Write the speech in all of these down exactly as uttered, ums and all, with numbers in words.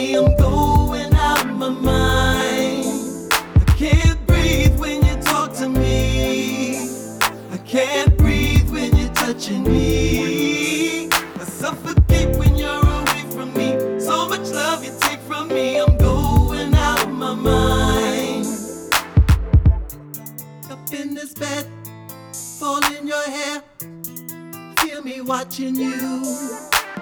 me, I'm going out of my mind. I can't breathe when you talk to me. I can't breathe when you're touching me. I suffocate when you're away from me. So much love you take from me, I'm going out of my mind. Up in this bed, fall in your hair, feel me watching you.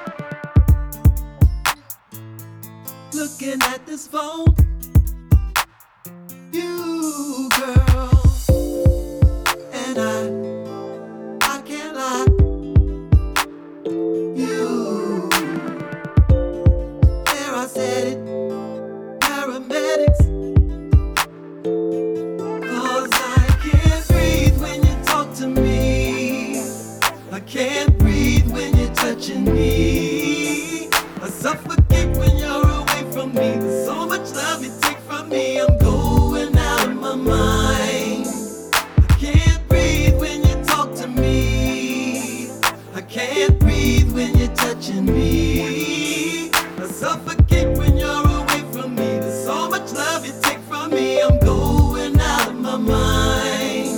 Looking at this phone, you girl, and I, I can't lie. You, there I said it, paramedics. Cause I can't breathe when you talk to me. I can't breathe when you're touching me. I suffocate when you're away from me. There's so much love you take from me, I'm going out of my mind. I can't breathe when you talk to me. I can't breathe when you're touching me. I suffocate when you're away from me. There's so much love you take from me, I'm going out of my mind.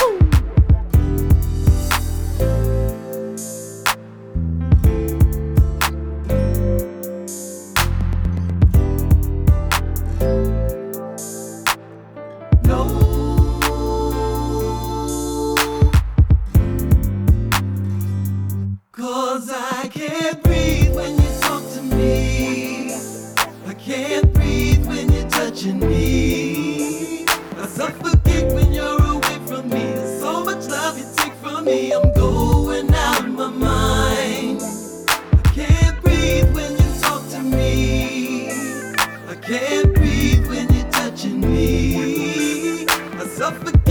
Cause I can't breathe when you talk to me. I can't breathe when you're touching me. I suffocate when you're away from me. There's so much love you take from me, I'm going out of my mind. I can't breathe when you talk to me. I can't breathe when you're touching me. I suffocate